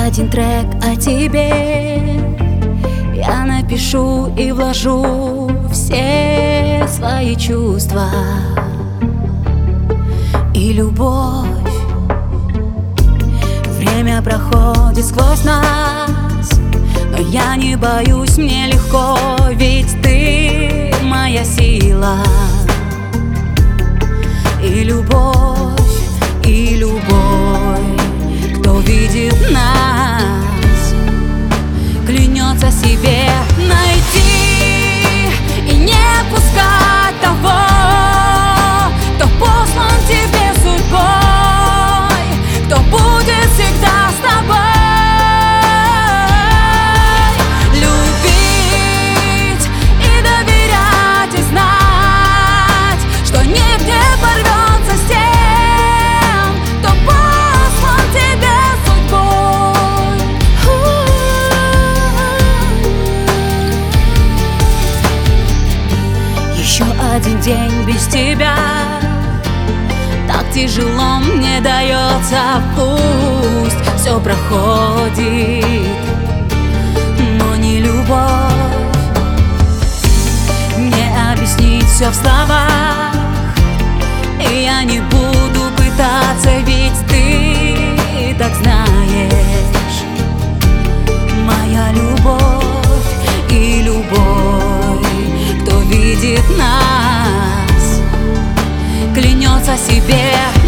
один трек о тебе я напишу и вложу все свои чувства и любовь. Время проходит сквозь нас, но я не боюсь, мне легко, ведь ты моя сила. И любовь, кто видит нас, клянется себе найти и не пускать того, кто послан тебе судьбой, кто будет всегда с тобой. Любить и доверять, и знать, что нигде порвется с тем, кто послан тебе судьбой. Еще один день без тебя так тяжело мне дается, пусть все проходит, но не любовь. Не объяснить все в словах, и я не буду пытаться, ведь ты так знаешь. Моя любовь и любой, кто видит нас, клянется себе